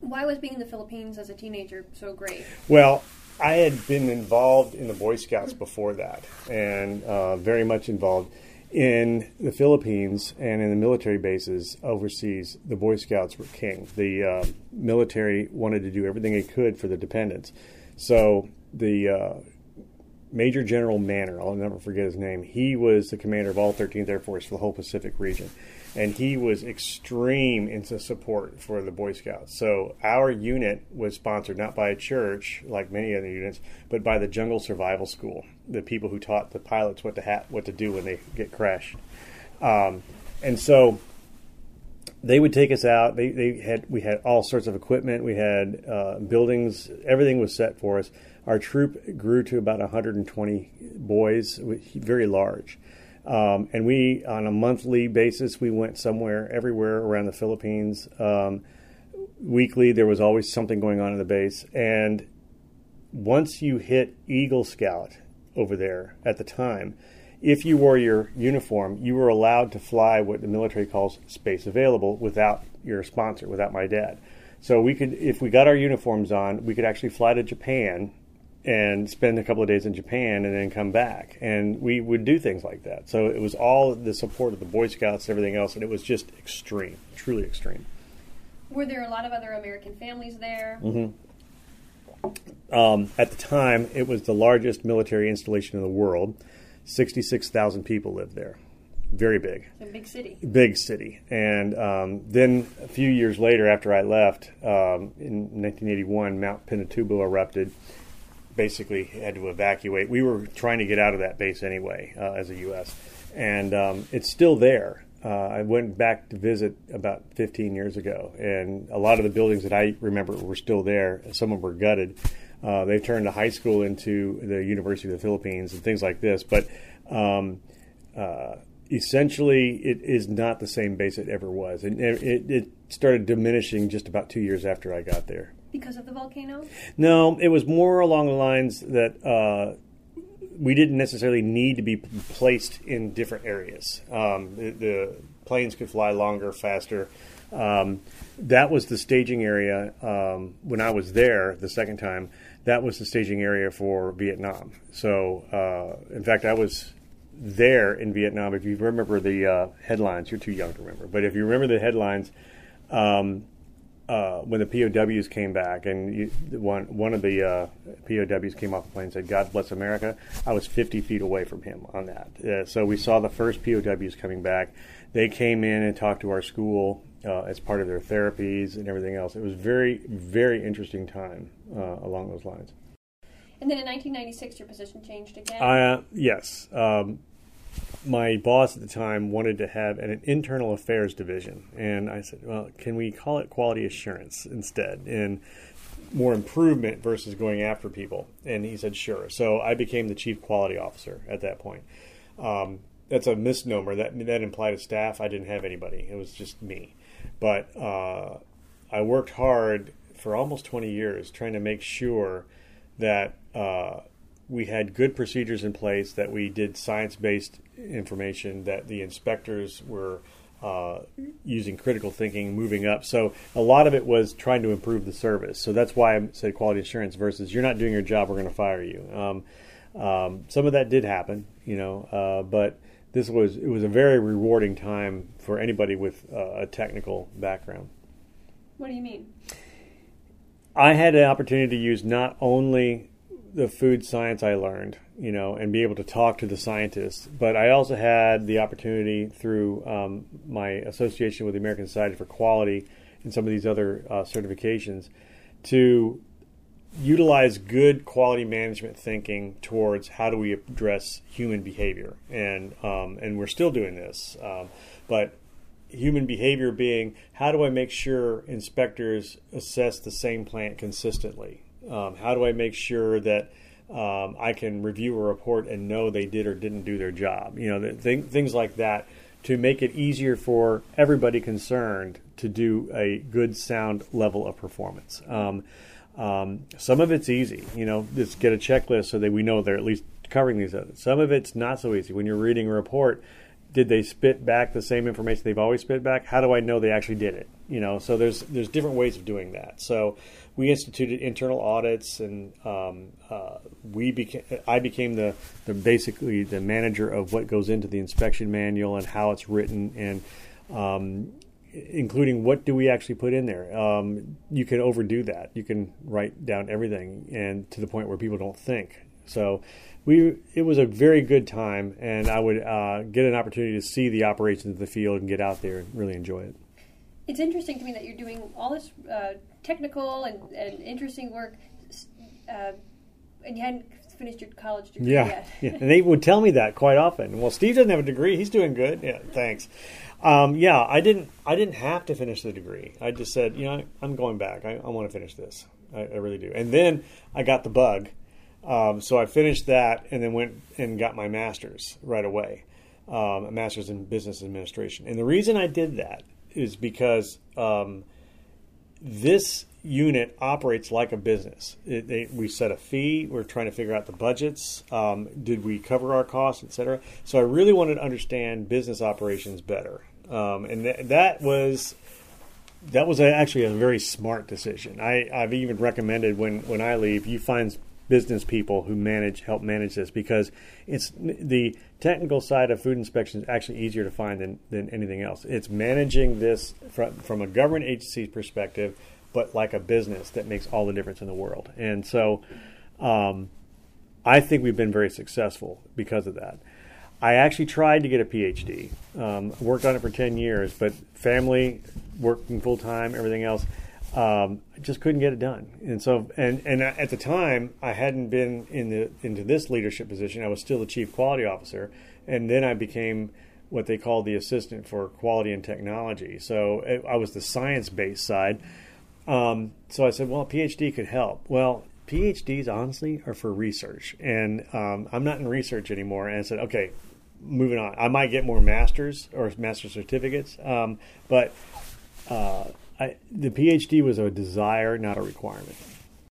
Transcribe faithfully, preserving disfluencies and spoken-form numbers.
Why was being in the Philippines as a teenager so great? Well, I had been involved in the Boy Scouts before that, and uh, very much involved in the Philippines and in the military bases overseas. The Boy Scouts were king. The uh, military wanted to do everything it could for the dependents. So the uh, Major General Manner, I'll never forget his name, he was the commander of all thirteenth Air Force for the whole Pacific region. And he was extreme into support for the Boy Scouts. So our unit was sponsored not by a church, like many other units, but by the Jungle Survival School, the people who taught the pilots what to ha- what to do when they get crashed. Um, and so they would take us out. They, they had we had all sorts of equipment. We had uh, buildings. Everything was set for us. Our troop grew to about one hundred twenty boys, very large. Um, and we, on a monthly basis, we went somewhere, everywhere around the Philippines. Um, weekly, there was always something going on in the base. And once you hit Eagle Scout over there at the time, if you wore your uniform, you were allowed to fly what the military calls space available without your sponsor, without my dad. So we could, if we got our uniforms on, we could actually fly to Japan and spend a couple of days in Japan and then come back. And we would do things like that. So it was all the support of the Boy Scouts and everything else, and it was just extreme, truly extreme. Were there a lot of other American families there? Mm-hmm. Um, at the time, it was the largest military installation in the world. sixty-six thousand people lived there. Very big. It's a big city. Big city. And um, then a few years later, after I left, um, in nineteen eighty-one, Mount Pinatubo erupted. Basically had to evacuate. We were trying to get out of that base anyway uh, as a U S And um, it's still there. Uh, I went back to visit about fifteen years ago, and a lot of the buildings that I remember were still there. Some of them were gutted. Uh, they've turned the high school into the University of the Philippines and things like this. But um, uh, essentially, it is not the same base it ever was. And it, it, it started diminishing just about two years after I got there. Because of the volcano? No, it was more along the lines that uh, we didn't necessarily need to be placed in different areas. Um, the, the planes could fly longer, faster. Um, that was the staging area um, when I was there the second time. That was the staging area for Vietnam. So, uh, in fact, I was there in Vietnam. If you remember the uh, headlines, you're too young to remember, but if you remember the headlines, um, Uh, when the P O Ws came back, and you, one one of the uh, P O Ws came off the plane and said, "God bless America," I was fifty feet away from him on that. Uh, so we saw the first P O Ws coming back. They came in and talked to our school uh, as part of their therapies and everything else. It was very, very interesting time uh, along those lines. And then in nineteen ninety-six, your position changed again? Uh, yes. Um, my boss at the time wanted to have an, an internal affairs division. And I said, well, can we call it quality assurance instead? And more improvement versus going after people. And he said, sure. So I became the chief quality officer at that point. Um, that's a misnomer. That that implied a staff. I didn't have anybody. It was just me. But uh, I worked hard for almost twenty years trying to make sure that uh, we had good procedures in place, that we did science-based information, that the inspectors were uh, using critical thinking, moving up. So a lot of it was trying to improve the service. So that's why I said quality assurance versus you're not doing your job, we're going to fire you. Um, um, some of that did happen, you know, uh, but this was it was a very rewarding time for anybody with uh, a technical background. What do you mean? I had an opportunity to use not only the food science I learned, you know, and be able to talk to the scientists, but I also had the opportunity through um, my association with the American Society for Quality and some of these other uh, certifications to utilize good quality management thinking towards how do we address human behavior. And um, and we're still doing this. Um, but human behavior being, how do I make sure inspectors assess the same plant consistently? Um, how do I make sure that um, I can review a report and know they did or didn't do their job? You know, the th- things like that to make it easier for everybody concerned to do a good, sound level of performance. Um, um, some of it's easy, you know, just get a checklist so that we know they're at least covering these others. Some of it's not so easy. When you're reading a report, did they spit back the same information they've always spit back? How do I know they actually did it? You know, so there's there's different ways of doing that. So we instituted internal audits, and um, uh, we became I became the, the basically the manager of what goes into the inspection manual and how it's written, and um, including what do we actually put in there. Um, you can overdo that. You can write down everything, and to the point where people don't think. So we it was a very good time, and I would uh, get an opportunity to see the operations of the field and get out there and really enjoy it. It's interesting to me that you're doing all this uh, technical and, and interesting work, uh, and you hadn't finished your college degree yeah, yet. yeah, and they would tell me that quite often. Well, Steve doesn't have a degree; he's doing good. Yeah, thanks. Um, yeah, I didn't. I didn't have to finish the degree. I just said, you know, I'm going back. I, I want to finish this. I, I really do. And then I got the bug, um, so I finished that, and then went and got my master's right away, um, a master's in business administration. And the reason I did that is because um, this unit operates like a business. It, they, we set a fee. We're trying to figure out the budgets. Um, did we cover our costs, et cetera? So I really wanted to understand business operations better, um, and th- that was that was a, actually a very smart decision. I, I've even recommended when when I leave, you find business people who manage help manage this, because it's the technical side of food inspection is actually easier to find than, than anything else. It's managing this from, from a government agency's perspective, but like a business, that makes all the difference in the world. And so um, I think we've been very successful because of that. I actually tried to get a P H D, um, worked on it for ten years, but family, working full time, everything else, Um, I just couldn't get it done. And so, and, and at the time, I hadn't been in the into this leadership position. I was still the chief quality officer, and then I became what they call the assistant for quality and technology. So it, I was the science-based side. Um, so I said, well, a P H D could help. Well, P H Ds, honestly, are for research, and um, I'm not in research anymore. And I said, okay, moving on. I might get more masters or master certificates, um, but uh, I, the P H D was a desire, not a requirement.